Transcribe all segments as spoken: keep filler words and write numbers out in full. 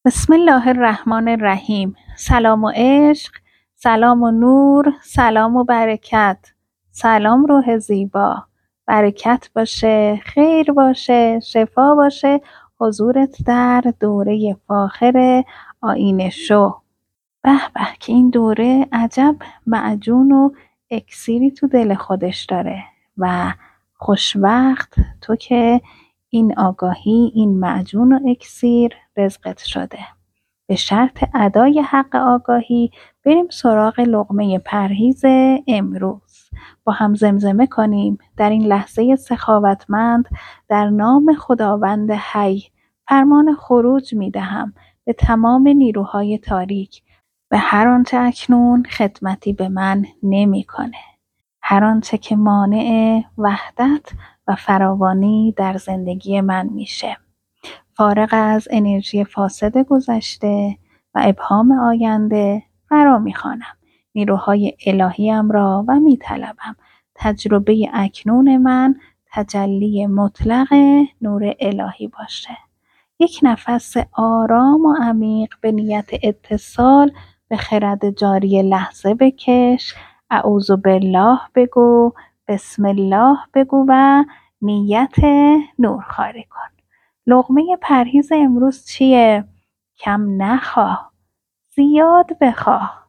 بسم الله الرحمن الرحیم. سلام و عشق، سلام و نور، سلام و برکت. سلام روح زیبا، برکت باشه، خیر باشه، شفا باشه حضورت در دوره فاخر آیین شو. به به که این دوره عجب معجون و اکسیری تو دل خودش داره و خوشوقت تو که این آگاهی، این معجون و اکسیر رزقت شده. به شرط ادای حق آگاهی بریم سراغ لقمه پرهیز امروز. با هم زمزمه کنیم در این لحظه سخاوتمند: در نام خداوند حی فرمان خروج می دهم به تمام نیروهای تاریک، به هر آنچه اکنون خدمتی به من نمی کنه، هر آنچه که مانع وحدت و فراوانی در زندگی من میشه. فارغ از انرژی فاسد گذشته و ابهام آینده فرا میخوانم نیروهای الهیم را و میطلبم تجربه اکنون من تجلی مطلق نور الهی باشه. یک نفس آرام و عمیق به نیت اتصال به خرد جاری لحظه بکش. اعوذ بالله بگو، بسم الله بگو و نیت نورخواری کن. لقمه پرهیز امروز چیه؟ کم نخواه، زیاد بخواه.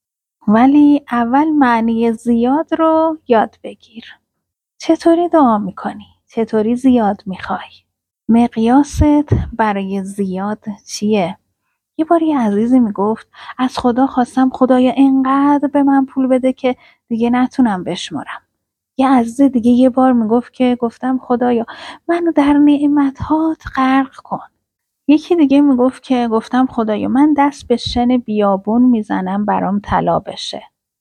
ولی اول معنی زیاد رو یاد بگیر. چطوری دعا میکنی؟ چطوری زیاد میخوای؟ مقیاست برای زیاد چیه؟ یه باری عزیزی میگفت از خدا خواستم خدایا اینقدر به من پول بده که دیگه نتونم بشمرم. یه عزیز دیگه یه بار میگفت که گفتم خدایا منو در نعمتهات غرق کن. یکی دیگه میگفت که گفتم خدایا من دست به شن بیابون میزنم برام طلا بشه.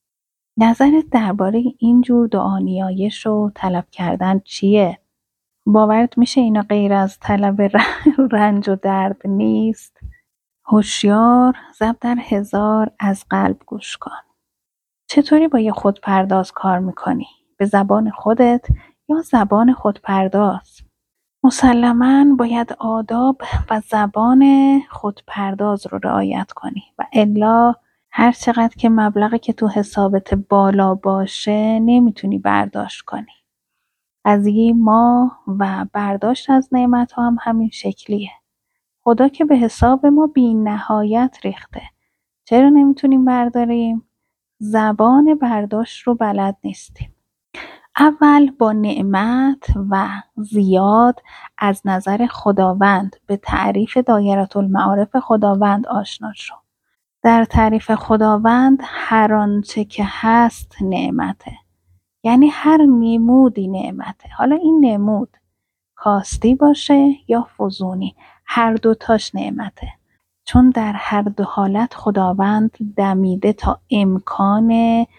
نظرت درباره این جور دعا نیایش و طلب کردن چیه؟ باورت میشه اینا غیر از طلب رنج و درد نیست؟ هوشیار ضرب در هزار از قلب گوش کن. چطوری با یه خودپرداز کار میکنی؟ به زبان خودت یا زبان خودپرداز؟ مسلماً باید آداب و زبان خودپرداز رو رعایت کنی و الا هر چقدر که مبلغی که تو حسابت بالا باشه نمیتونی برداشت کنی. قضیه ما و برداشت از نعمت ها هم همین شکلیه. خدا که به حساب ما بی نهایت ریخته. چرا نمیتونیم برداریم؟ زبان برداشت رو بلد نیستیم. اول با نعمت و زیاد از نظر خداوند به تعریف دایره المعارف خداوند آشنا شو. در تعریف خداوند هر آنچه که هست نعمته. یعنی هر نمودی نعمته. حالا این نمود کاستی باشه یا فزونی، هر دوتاش نعمته. چون در هر دو حالت خداوند دمیده تا امکان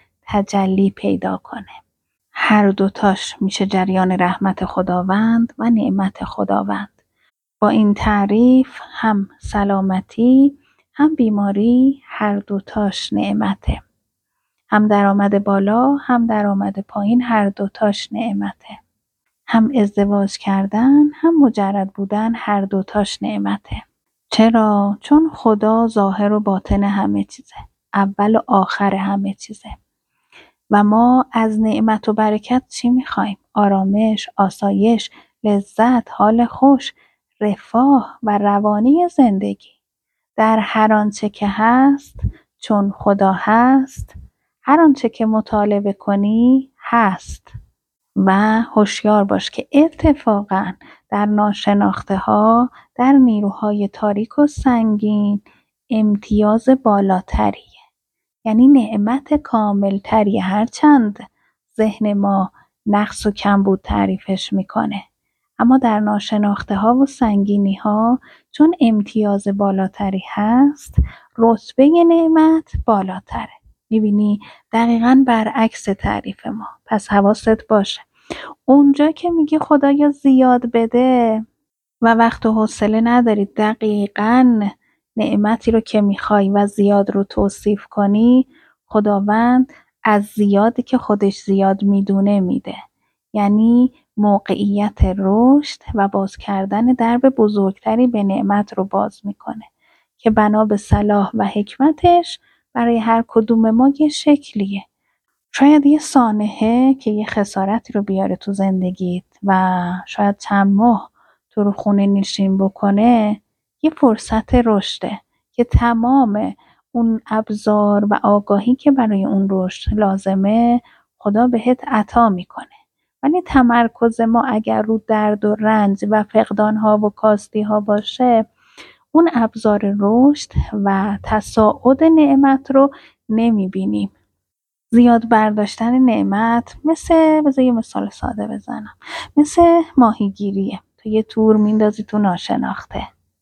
تجلی پیدا کنه. هر دوتاش میشه جریان رحمت خداوند و نعمت خداوند. با این تعریف هم سلامتی هم بیماری هر دوتاش نعمته. هم درآمد بالا هم درآمد پایین هر دوتاش نعمته. هم ازدواج کردن هم مجرد بودن هر دوتاش نعمته. چرا؟ چون خدا ظاهر و باطن همه چیزه، اول و آخر همه چیزه. و ما از نعمت و برکت چی میخوایم؟ آرامش، آسایش، لذت، حال خوش، رفاه و روانی زندگی. در هر آنچه که هست چون خدا هست، هر آنچه که مطالبه کنی هست. و هوشیار باش که اتفاقاً در ناشناخته ها، در نیروهای تاریک و سنگین امتیاز بالاتریه. یعنی نعمت کامل تری، هرچند ذهن ما نقص و کمبود تعریفش میکنه، اما در ناشناخته ها و سنگینی ها چون امتیاز بالاتری هست رتبه نعمت بالاتره. میبینی دقیقاً برعکس تعریف ما. پس حواست باشه اونجا که میگه خدایا زیاد بده و وقت و حوصله نداری دقیقاً نعمتی رو که میخوای و زیاد رو توصیف کنی، خداوند از زیادی که خودش زیاد میدونه میده. یعنی موقعیت رشد و باز کردن درب بزرگتری به نعمت رو باز میکنه. که بنا به صلاح و حکمتش برای هر کدوم ما یه شکلیه. شاید یه سانحه که یه خسارتی رو بیاره تو زندگیت و شاید چند ماه تو رو خونه نشین بکنه، یه فرصت رشده که تمام اون ابزار و آگاهی که برای اون رشد لازمه خدا بهت عطا میکنه. ولی تمرکز ما اگر رو درد و رنج و فقدانها و کاستیها باشه، اون ابزار رشد و تصاعد نعمت رو نمیبینیم. زیاد برداشتن نعمت مثل، بذار یه مثال ساده بزنم، مثل ماهیگیریه. تو یه تور میندازی تو ناشناخته،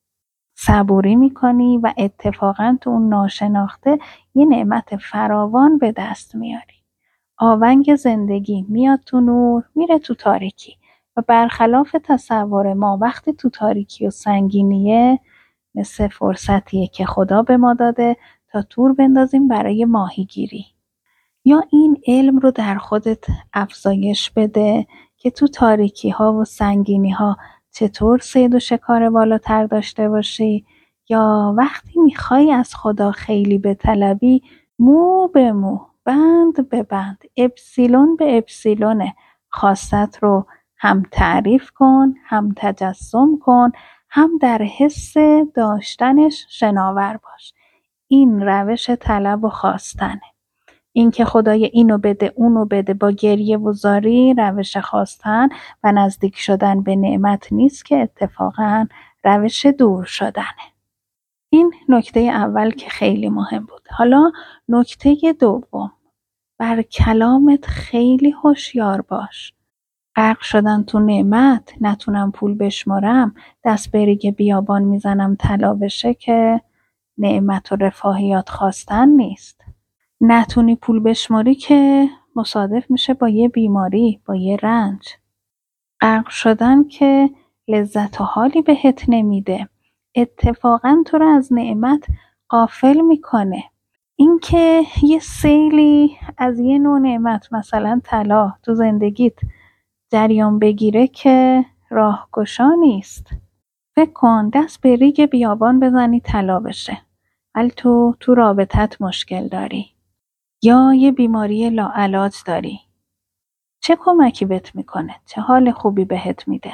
صبوری میکنی و اتفاقا تو اون ناشناخته یه نعمت فراوان به دست میاری. آونگ زندگی میاد تو نور، میره تو تاریکی و برخلاف تصور ما وقتی تو تاریکی و سنگینیه، مثل فرصتیه که خدا به ما داده تا تور بندازیم برای ماهیگیری. یا این علم رو در خودت افزایش بده که تو تاریکی ها و سنگینی ها چطور صید و شکار بالاتر داشته باشی، یا وقتی میخوای از خدا خیلی بطلبی، مو به مو، بند به بند، اپسیلون به اپسیلون خواستت رو هم تعریف کن، هم تجسم کن، هم در حس داشتنش شناور باش. این روش طلب و خواستنه. این که خدای اینو بده اونو بده با گریه و زاری روش خواستن و نزدیک شدن به نعمت نیست، که اتفاقا روش دور شدنه. این نکته اول که خیلی مهم بود. حالا نکته دوم، بر کلامت خیلی هوشیار باش. غرق شدن تو نعمت، نتونم پول بشمارم، دست بریگ بیابان میزنم طلا بشه، که نعمت و رفاهیات خواستن نیست. نتونی پول بشماری که مصادف میشه با یه بیماری، با یه رنج. غرق شدن که لذت و حالی بهت نمیده، اتفاقا تو رو از نعمت غافل میکنه. این که یه سیلی از یه نوع نعمت، مثلا طلا، تو زندگیت جریان بگیره که راهگشا نیست. فکر کن دست به ریگ بیابان بزنی طلا بشه، ولی تو تو رابطت مشکل داری یا یه بیماری لاعلاج داری. چه کمکی بهت میکنه؟ چه حال خوبی بهت میده؟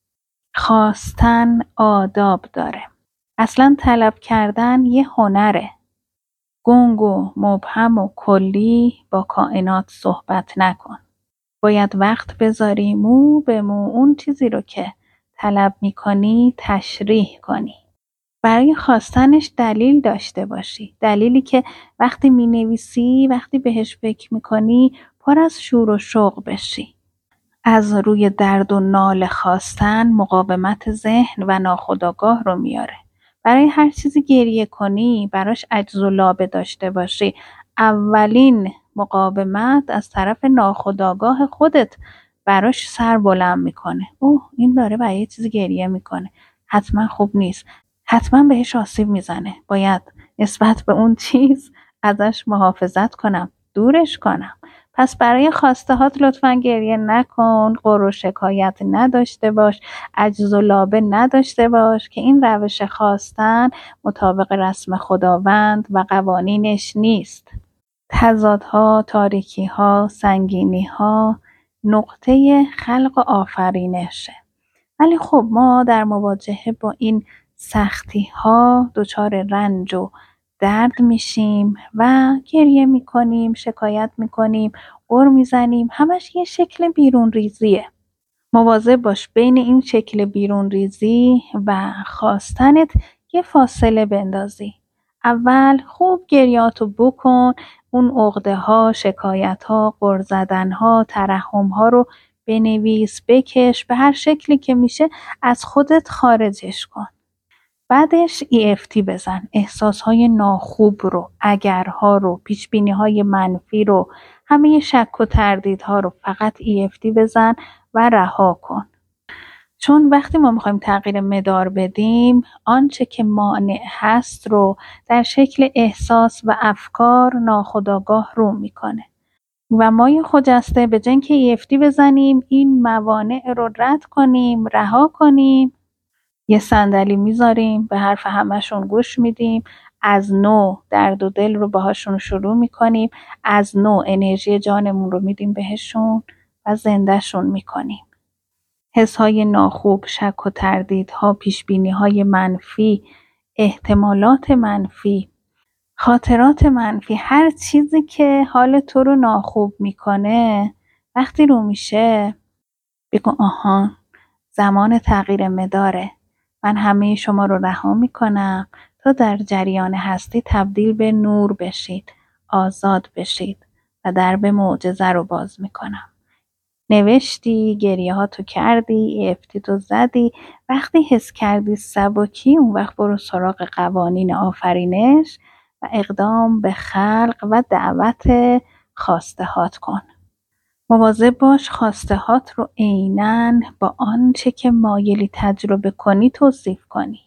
خواستن آداب داره. اصلا طلب کردن یه هنره. گنگ و مبهم و کلی با کائنات صحبت نکن. باید وقت بذاری مو به مو اون چیزی رو که طلب میکنی تشریح کنی. برای خواستنش دلیل داشته باشی. دلیلی که وقتی مینویسی، وقتی بهش فکر میکنی، پر از شور و شوق بشی. از روی درد و ناله خواستن مقاومت ذهن و ناخودآگاه رو میاره. برای هر چیزی گریه کنی، براش عجز و لابه داشته باشی، اولین مقاومت از طرف ناخودآگاه خودت براش سر بلند میکنه. اوه این داره برای چیزی گریه میکنه، حتما خوب نیست، حتما بهش آسیب میزنه، باید نسبت به اون چیز ازش محافظت کنم، دورش کنم. پس برای خواسته هات لطفاً گریه نکن، غر و شکایت نداشته باش، عجز و لابه نداشته باش، که این روش خواستن مطابق رسم خداوند و قوانینش نیست. تضادها، تاریکیها، سنگینیها نقطه خلق و آفرینشه. ولی خب ما در مواجهه با این سختی ها دچار رنج و درد میشیم و گریه میکنیم، شکایت میکنیم، غر میزنیم. همش یه شکل بیرون ریزیه. مواظب باش بین این شکل بیرون ریزی و خواستنت یه فاصله بندازی. اول خوب گریاتو بکن، اون عقده ها، شکایت ها، غر زدن ها، ترحم ها رو بنویس، بکش، به هر شکلی که میشه از خودت خارجش کن. بعدش ای اف تی بزن. احساسهای ناخوب رو، اگرها رو، پیشبینی‌های منفی رو، همه شک و تردیدها رو فقط ای اف تی بزن و رها کن. چون وقتی ما میخوایم تغییر مدار بدیم، آنچه که مانع هست رو در شکل احساس و افکار ناخودآگاه رو میکنه و ما یه خجسته به جای اینکه ای اف تی بزنیم این موانع رو رد کنیم، رها کنیم، یه صندلی میذاریم، به حرف همشون گوش میدیم، از نو درد و دل رو باهاشون شروع میکنیم، از نو انرژی جانمون رو میدیم بهشون و زندهشون میکنیم. حسهای ناخوب، شک و تردیدها، پیشبینیهای منفی، احتمالات منفی، خاطرات منفی، هر چیزی که حال تو رو ناخوب میکنه وقتی رو میشه بگو آها زمان تغییر مداره، من همه شما رو رها میکنم تا در جریان هستی تبدیل به نور بشید، آزاد بشید و درب معجزه رو باز میکنم. نوشتی، گریه ها تو کردی، افتی تو زدی، وقتی حس کردی سبکی اون وقت برو سراغ قوانین آفرینش و اقدام به خلق و دعوت خواسته هات کن. مواظب باش خواسته هات رو عیناً با آنچه که مایلی تجربه کنی توصیف کنی.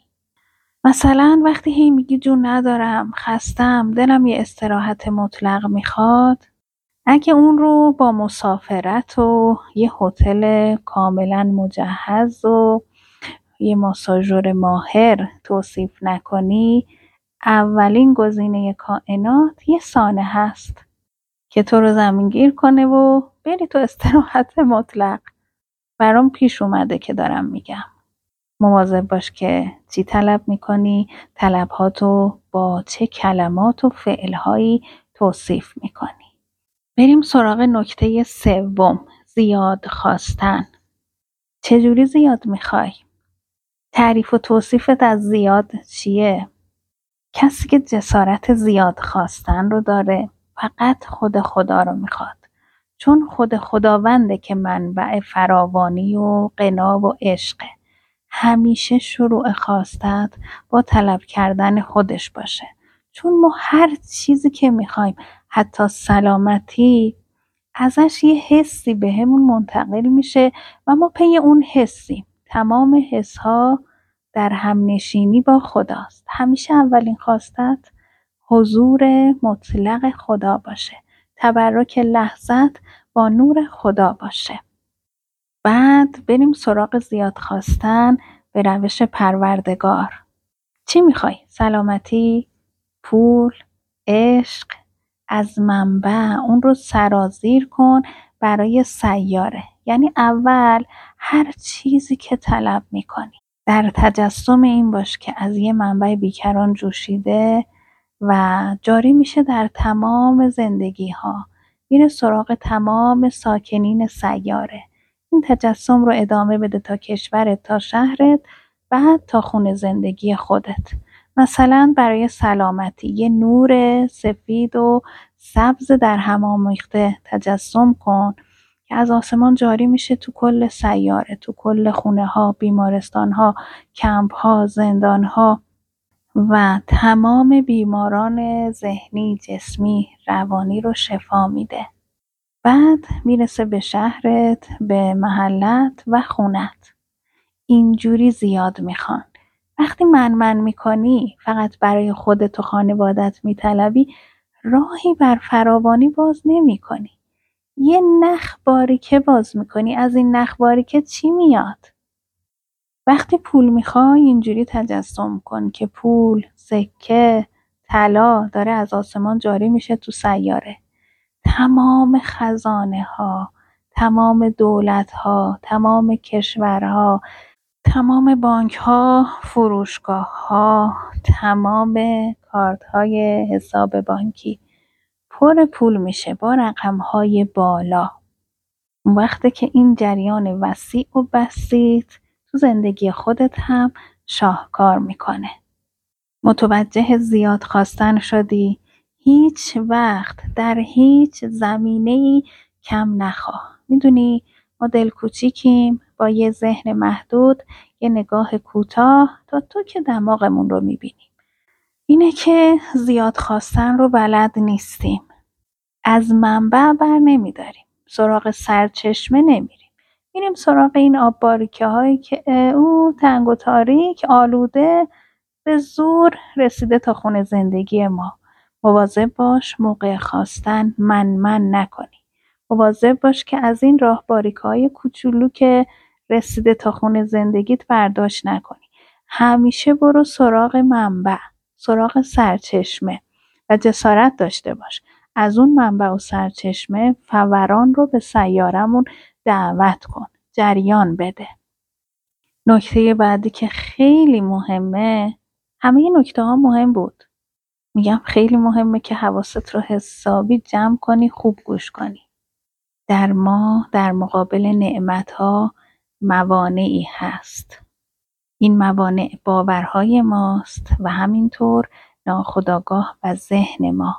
مثلا وقتی هی میگی جون ندارم، خستم، دلم یه استراحت مطلق میخواد، اگه اون رو با مسافرت و یه هتل کاملا مجهز و یه ماساژور ماهر توصیف نکنی، اولین گزینه کائنات یه سانحه هست که تو رو زمینگیر کنه و بری تو استراحت مطلق. برام پیش اومده که دارم میگم. مواظب باش که چی طلب میکنی، طلبهاتو با چه کلمات و فعلهایی توصیف میکنی. بریم سراغ نکته سوم، زیاد خواستن. چجوری زیاد میخوای؟ تعریف و توصیفت از زیاد چیه؟ کسی که جسارت زیاد خواستن رو داره فقط خود خدا رو میخواد، چون خود خداونده که منبع فراوانی و غنا و عشقه. همیشه شروع خواستت با طلب کردن خودش باشه، چون ما هر چیزی که میخوایم، حتی سلامتی، ازش یه حسی بهمون منتقل میشه و ما پی اون حسیم. تمام حسها در همنشینی با خداست. همیشه اولین خواستت حضور مطلق خدا باشه، تبرک لحظت با نور خدا باشه. بعد بریم سراغ زیاد خواستن به روش پروردگار. چی میخوای؟ سلامتی؟ پول؟ عشق؟ از منبع اون رو سرازیر کن برای سیاره. یعنی اول هر چیزی که طلب میکنی در تجسم این باش که از یه منبع بیکران جوشیده و جاری میشه در تمام زندگی ها، میره سراغ تمام ساکنین سیاره. این تجسم رو ادامه بده تا کشورت، تا شهرت، بعد تا خونه زندگی خودت. مثلا برای سلامتی یه نور سفید و سبز در هم آمیخته تجسم کن که از آسمان جاری میشه تو کل سیاره، تو کل خونه ها، بیمارستان ها، کمپ ها، زندان ها و تمام بیماران ذهنی، جسمی، روانی رو شفا میده. بعد میرسه به شهرت، به محلت و خونت. اینجوری زیاد میخوان. وقتی من من میکنی، فقط برای خودت و خانوادت میطلبی، راهی بر فراوانی باز نمیکنی. یه نخ باریکه باز میکنی. از این نخ باریکه چی میاد؟ وقتی پول میخوای اینجوری تجسم کن که پول، سکه، طلا داره از آسمان جاری میشه تو سیاره. تمام خزانه ها، تمام دولت ها، تمام کشورها، تمام بانک ها، فروشگاه ها، تمام کارت های حساب بانکی پر پول میشه با رقم های بالا. وقتی که این جریان وسیع و بسیط تو زندگی خودت هم شاهکار میکنه. متوجه زیاد خواستن شدی؟ هیچ وقت در هیچ زمینه‌ای کم نخواه. میدونی ما دل کوچیکیم با یه ذهن محدود، یه نگاه کوتاه تا تو که دماغمون رو میبینیم. اینه که زیاد خواستن رو بلد نیستیم. از منبع بر نمیداریم. سراغ سرچشمه نمیریم. میریم سراغ این آب باریکه هایی که او تنگ و تاریک، آلوده، به زور رسیده تا خونه زندگی ما. مواظب باش موقع خواستن من من نکنی. مواظب باش که از این راه باریکه های کوچولو که رسیده تا خونه زندگیت برداشت نکنی. همیشه برو سراغ منبع، سراغ سرچشمه و جسارت داشته باش. از اون منبع و سرچشمه فوران رو به سیارمون دعوت کن، جریان بده. نکته بعدی که خیلی مهمه، همه نکته ها مهم بود، میگم خیلی مهمه که حواست رو حسابی جمع کنی، خوب گوش کنی. در ما در مقابل نعمت‌ها موانعی هست. این موانع باورهای ماست و همینطور ناخودآگاه و ذهن ما.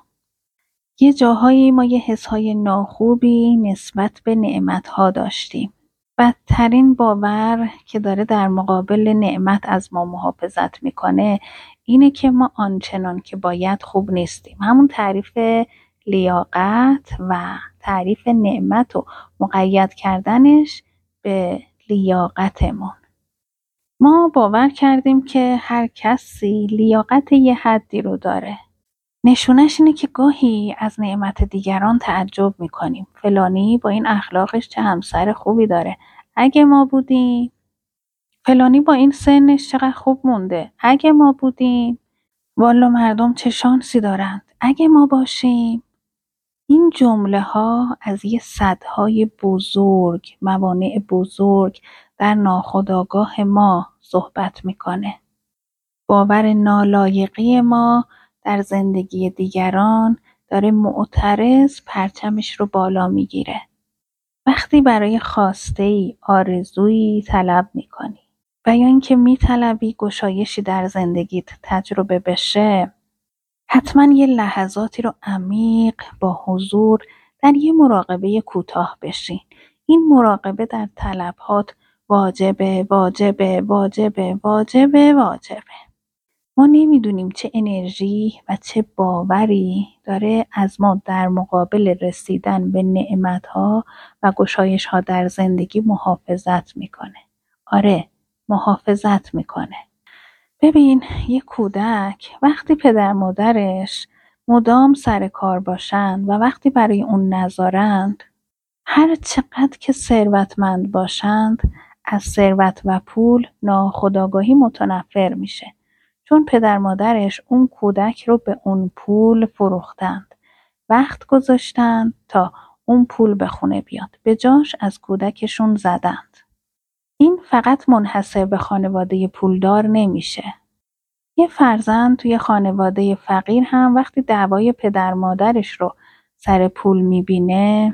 یه جاهایی ما یه حسهای ناخوبی نسبت به نعمت‌ها داشتیم. بدترین باور که داره در مقابل نعمت از ما محافظت میکنه اینه که ما آنچنان که باید خوب نیستیم. همون تعریف لیاقت و تعریف نعمت و مقید کردنش به لیاقتمون. ما باور کردیم که هر کسی لیاقت یه حدی رو داره. نشونش اینه که گاهی از نعمت دیگران تعجب میکنیم. فلانی با این اخلاقش چه همسر خوبی داره، اگه ما بودیم. فلانی با این سنش چقدر خوب مونده، اگه ما بودیم. والا مردم چه شانسی دارند، اگه ما باشیم. این جمله ها از یه سدهای بزرگ، موانع بزرگ در ناخودآگاه ما صحبت میکنه. باور نالایقی ما در زندگی دیگران داره معترض پرچمش رو بالا میگیره. وقتی برای خواسته‌ای، آرزویی طلب میکنی و یا اینکه میطلبی گشایشی در زندگیت تجربه بشه، حتما یه لحظاتی رو عمیق با حضور در یه مراقبه کوتاه بشین. این مراقبه در طلبات واجبه، واجبه، واجبه، واجبه، واجبه. ما نمیدونیم چه انرژی و چه باوری داره از ما در مقابل رسیدن به نعمت‌ها و گشایش‌ها در زندگی محافظت میکنه. آره، محافظت میکنه. ببین، یه کودک وقتی پدر مادرش مدام سر کار باشند و وقتی برای اون نذارند، هر چقدر که ثروتمند باشند از ثروت و پول ناخودآگاهی متنفر میشه. چون پدر مادرش اون کودک رو به اون پول فروختند. وقت گذاشتند تا اون پول به خونه بیاد. به جاش از کودکشون زدند. این فقط منحصر به خانواده پولدار نمیشه. یه فرزند توی خانواده فقیر هم وقتی دعوای پدر مادرش رو سر پول میبینه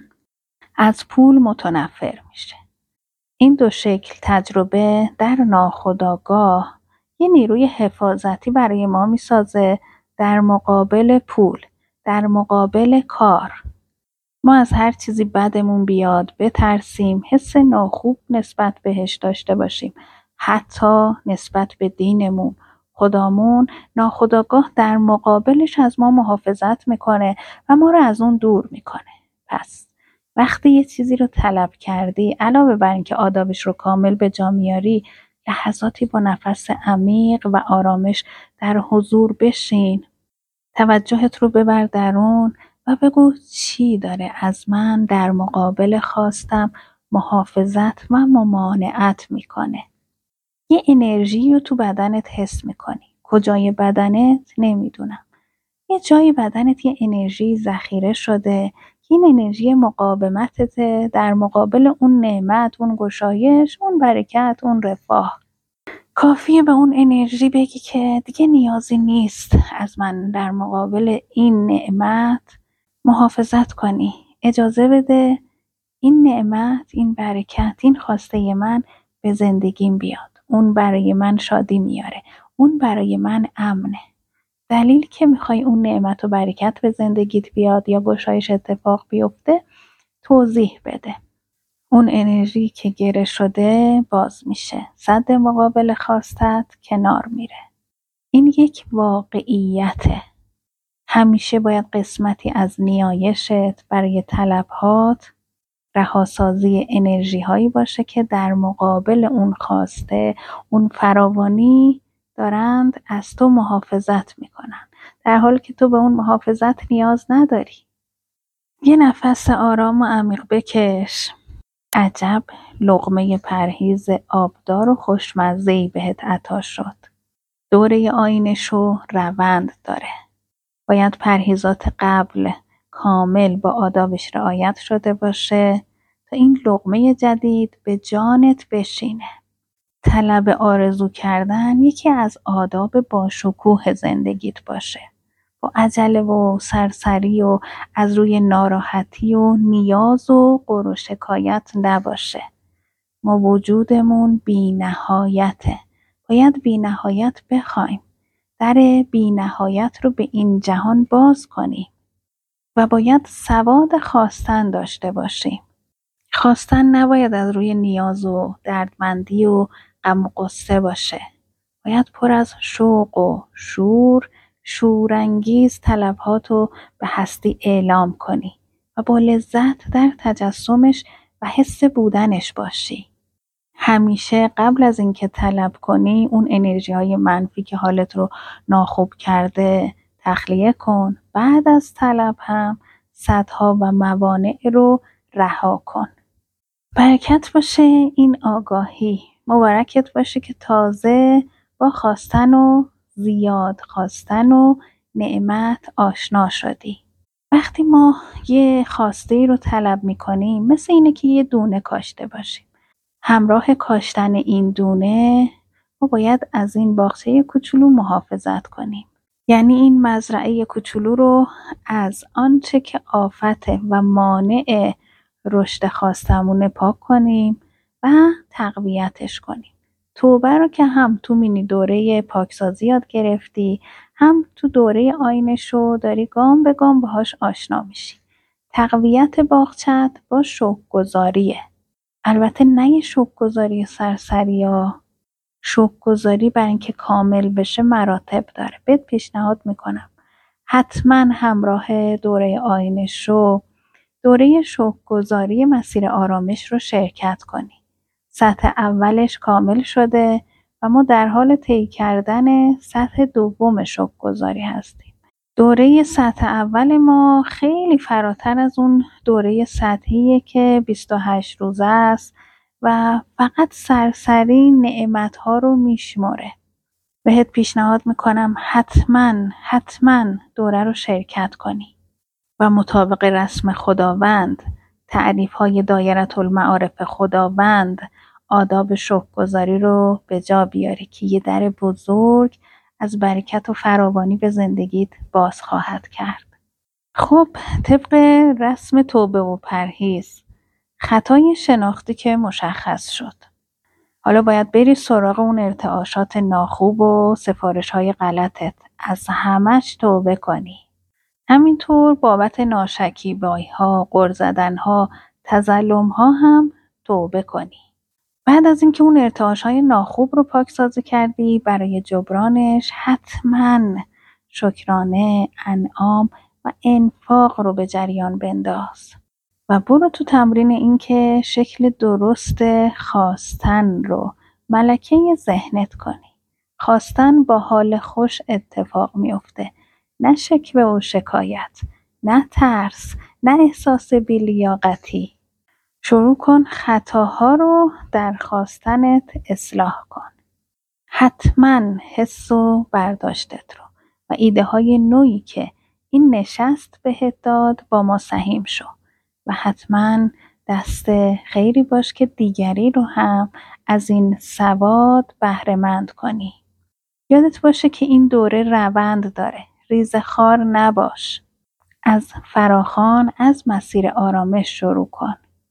از پول متنفر میشه. این دو شکل تجربه در ناخودآگاه یه نیروی حفاظتی برای ما میسازه در مقابل پول، در مقابل کار. ما از هر چیزی بدمون بیاد بترسیم، حس ناخوب نسبت بهش داشته باشیم، حتی نسبت به دینمون. خدامون ناخودآگاه در مقابلش از ما محافظت میکنه و ما رو از اون دور میکنه. پس وقتی یه چیزی رو طلب کردی، علاوه بر اینکه آدابش رو کامل به جا میاری، لحظاتی با نفس عمیق و آرامش در حضور بشین. توجهت رو ببر درون و بگو چی داره از من در مقابل خواستم محافظت و ممانعت میکنه. یه انرژی رو تو بدنت حس میکنی. کجای بدنت نمیدونم. یه جای بدنت یه انرژی ذخیره شده. این انرژی مقاومتته در مقابل اون نعمت، اون گشایش، اون برکت، اون رفاه. کافیه به اون انرژی بگی که دیگه نیازی نیست از من در مقابل این نعمت محافظت کنی. اجازه بده این نعمت، این برکت، این خواسته من به زندگیم بیاد. اون برای من شادی میاره. اون برای من امنه. دلیل که میخوای اون نعمت و برکت به زندگیت بیاد یا گشایش اتفاق بیفته توضیح بده. اون انرژی که گره شده باز میشه. سد مقابل خواستت کنار میره. این یک واقعیته. همیشه باید قسمتی از نیایشت برای طلبات رهاسازی انرژی هایی باشه که در مقابل اون خواسته، اون فراوانی دارند از تو محافظت میکنن، در حالی که تو به اون محافظت نیاز نداری. یه نفس آرام و عمیق بکش. عجب لقمه پرهیز آبدار و خوشمزه‌ای بهت عطا شد. دوره آیین شو روند داره. باید پرهیزات قبل کامل با آدابش رعایت شده باشه تا این لقمه جدید به جانت بشینه. طلب آرزو کردن یکی از آداب باشکوه زندگیت باشه. با عجله و سرسری و از روی ناراحتی و نیاز و غر و شکایت نباشه. ما وجودمون بی نهایته. باید بی نهایت بخوایم. در بی نهایت رو به این جهان باز کنیم. و باید سواد خواستن داشته باشیم. خواستن نباید از روی نیاز و دردمندی و غم و غصه باشه. باید پر از شوق و شور، شورانگیز طلباتو به هستی اعلام کنی و با لذت در تجسمش و حس بودنش باشی. همیشه قبل از اینکه طلب کنی اون انرژی های منفی که حالت رو ناخوب کرده تخلیه کن. بعد از طلب هم سدها و موانع رو رها کن. برکت باشه این آگاهی. مبارکت باشه که تازه با خواستن و زیاد خواستن و نعمت آشنا شدی. وقتی ما یه خواسته ای رو طلب میکنیم مثل اینه که یه دونه کاشته باشیم. همراه کاشتن این دونه ما باید از این باغچه کوچولو محافظت کنیم. یعنی این مزرعه کوچولو رو از آنچه که آفته و مانع رشد خواستمونه پاک کنیم و تقویتش کنیم. توبه رو که هم تو مینی دوره پاکسازی یاد گرفتی، هم تو دوره آیین شو داری گام به گام باهاش آشنا میشی. تقویت باغچت با شکرگزاریه. البته نه یه شکرگزاری سرسری ها. شکرگزاری برای اینکه کامل بشه مراتب داره. بهت پیشنهاد میکنم حتما همراه دوره آیین شو دوره شکرگزاری مسیر آرامش رو شرکت کنی. سطح اولش کامل شده و ما در حال طی کردن سطح دوم شکرگزاری هستیم. دوره سطح اول ما خیلی فراتر از اون دوره سطحیه که بیست و هشت روزه است و فقط سرسری نعمت‌ها رو میشماره. بهت پیشنهاد میکنم حتما حتما دوره رو شرکت کنی و مطابق رسم خداوند، تعریف‌های دایره المعارف خداوند، آداب شکرگزاری رو به جا بیاری که یه در بزرگ از برکت و فراوانی به زندگیت باز خواهد کرد. خب طبق رسم توبه و پرهیز، خطای شناختی که مشخص شد. حالا باید بری سراغ اون ارتعاشات ناخوب و سفارش‌های غلطت. از همش توبه کنی. همینطور بابت ناشکیبایی‌ها، غر زدن‌ها، تظلم‌ها هم توبه کنی. بعد از اینکه اون ارتعاش‌های ناخوب رو پاکسازی کردی، برای جبرانش حتماً شکرانه، انعام و انفاق رو به جریان بنداز. و برو تو تمرین این که شکل درست خواستن رو ملکه ذهنت کنی. خواستن با حال خوش اتفاق میفته. نه شکوه و شکایت، نه ترس، نه احساس بی‌لیاقتی. شروع کن خطاها رو در خواستنت اصلاح کن. حتما حس و برداشتت رو و ایده های نوعی که این نشست بهت داد با ما سهیم شو و حتما دست خیری باش که دیگری رو هم از این سواد بهره مند کنی. یادت باشه که این دوره روند داره. ریزخوار نباش. از فراخوان از مسیر آرامش شروع کن.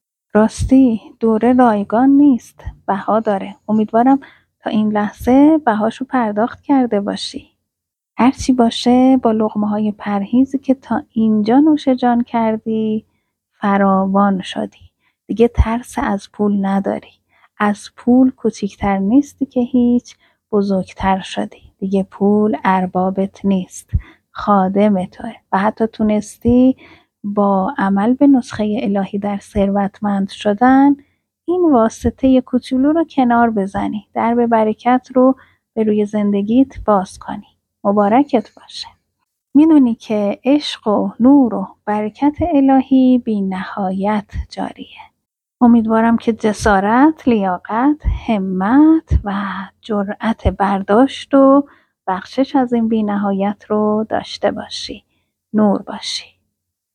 راستی دوره رایگان نیست. بها داره. امیدوارم تا این لحظه بهاشو پرداخت کرده باشی. هرچی باشه با لقمه های پرهیزی که تا اینجا نوش جان کردی فراوان شدی. دیگه ترس از پول نداری. از پول کوچیکتر نیستی که هیچ، بزرگتر شدی. دیگه پول اربابت نیست، خادم توه و حتی تونستی با عمل به نسخه الهی در ثروتمند شدن این واسطه کوچولو رو کنار بزنی. درب برکت رو به روی زندگیت باز کنی. مبارکت باشه. میدونی که عشق و نور و برکت الهی بی نهایت جاریه. امیدوارم که جسارت، لیاقت، همت و جرأت برداشت و بخشش از این بی‌نهایت رو داشته باشی. نور باشی.